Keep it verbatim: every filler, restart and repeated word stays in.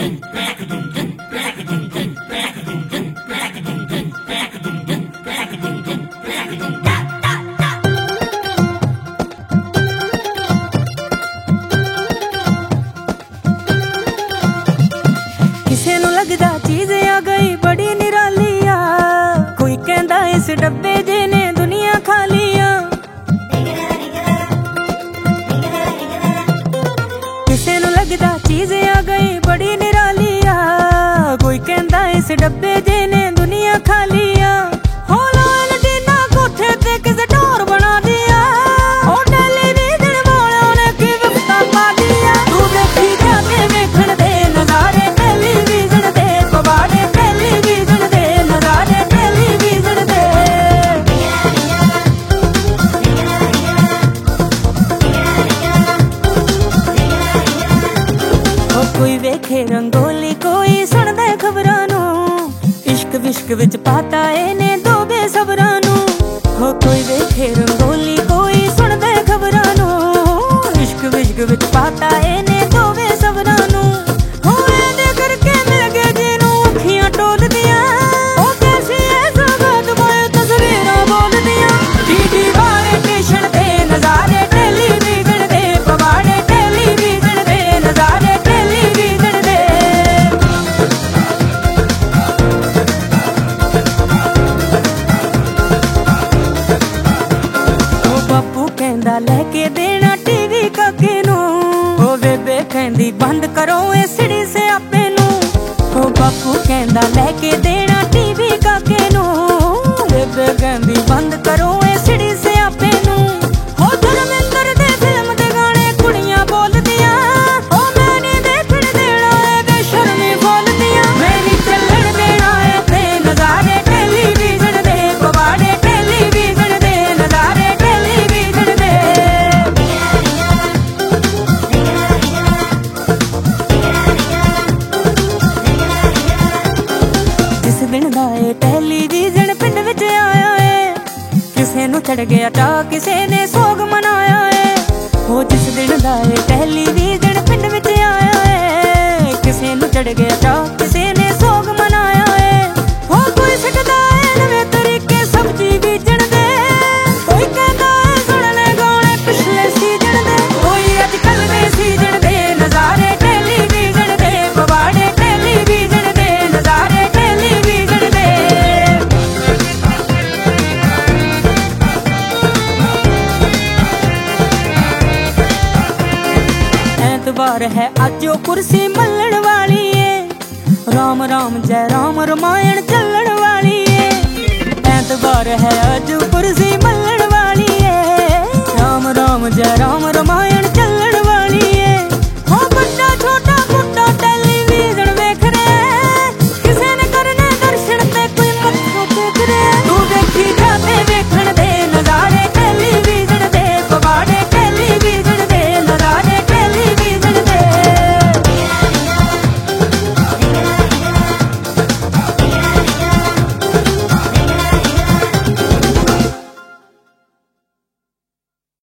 किसे नू लगदा चीज आ गई बड़ी निराली आ, कोई कहंदा इस डब्बे जे ने दुनिया खाली आ। किसे नू लगदा चीज आ गई बड़ी निराली आ, कोई कहंदा इस डब्बे जे ने दुनिया खाली आ। हो लाल दीना कोठे ते किसे डोर बना दिया, ओ टेलीविजन वालों ने की विपता पा दिया। तू देखी जाके वेखण दे नजारे टेलीविजन दे, पवाड़े टेलीविजन दे नजारे टेलीविजन दे। ओ कोई वेखे रंगोली कोई सुनदा खबरां नू, इश्क विश्क विच पाता इने दो बेसबरां नू। हो कोई वेखे रंगोली कोई सुनदा खबरां नू, इश्क विश्क विच पाता इने दो बेसबरां नू। हो एदे करके मिल गए जिनू अखियां टोलदियां, ओ कैसी ऐ सौगात मैं तस्वीरां बोलदियां। टीवी वाले स्टेशन ते नजारे टेलीविजन दे, पवाड़े टेलीविजन दे नजारे टेलीविजन दे। ओ बापू कहंदा लेके देना टीवी काके नू, ओ बेबे कहंदी बंद करो ए सिड़ी से आपे नू। ओ बापू कहंदा लेके देना टीवी काके नू, बेबे कहंदी बंद करो ए सिड़ी से आपे नू। हो धर्मेंद्र दे फिल्म दे गाने कुड़ियां बोलदियां, ओ मैं नहीं देखण देना ए बेशर्मी बोलदियां। मैं नहीं चलण देना ए ते नजारे टेलीविजन दे, पवाड़े टेलीविजन दे नजारे टेलीविजन दे। जिस दिन दा ए टेलीविजन पिंड विच आया है, किसे नू चढ़ गया टा किसे ने सोग मनाया है। हो जिस दिन दा ए टेलीविजन पिंड विच आया है, किसे नू चढ़ गया टा किसे ने सोग मनाया है। हो कोई सिखदा है नवे तरीके सब्जी बीजण दे, कोई कहंदा है सुन ले गाने पिछले सीजन दे। कोई अजकल दे सीजन दे नजारे टेलीविजन दे, पवाड़े टेलीविजन दे नजारे टेलीविजन दे। ऐतबार है अज ओ कुर्सी मल्लण वाली है, राम राम जय राम रामायण चलण वाली है। ऐतबार है अज कुर्सी मल्लण